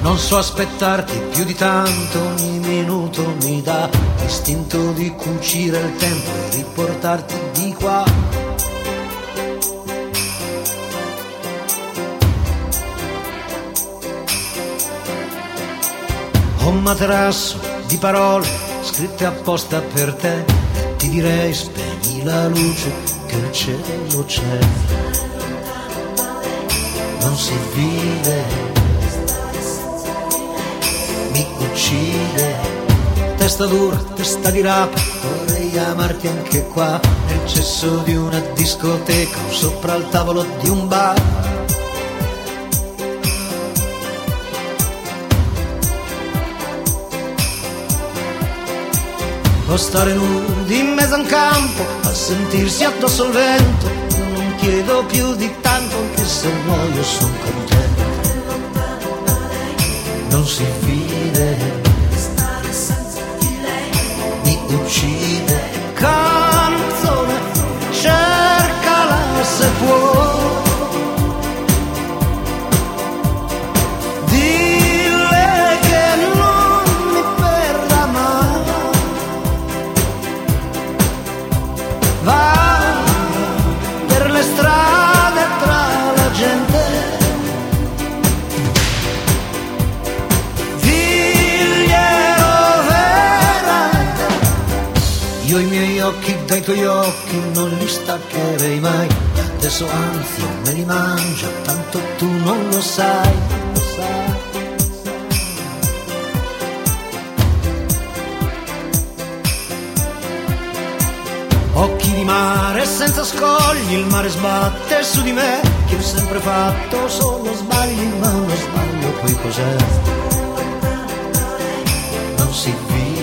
Non so aspettarti più di tanto, ogni minuto mi dà l'istinto di cucire il tempo e riportarti di qua. Ho un materasso di parole scritte apposta per te, ti direi spegni la luce che il cielo c'è. Non si vive, mi uccide, testa dura, testa di rapa, vorrei amarti anche qua, nel cesso di una discoteca o sopra il tavolo di un bar. O stare nudi in mezzo a un campo a sentirsi addosso al vento. Io non chiedo più di tanto, anche se muoio son contento. Non si vide, mi uccide. Canzone, cercala se puoi. Va per le strade tra la gente, diglielo veramente. Io i miei occhi dai tuoi occhi non li staccherei mai, adesso anzi me li mangio, tanto tu non lo sai, non lo sai. Occhi di mare senza scogli, il mare sbatte su di me, che ho sempre fatto solo sbagli, ma uno sbaglio poi cos'è? Non si vive.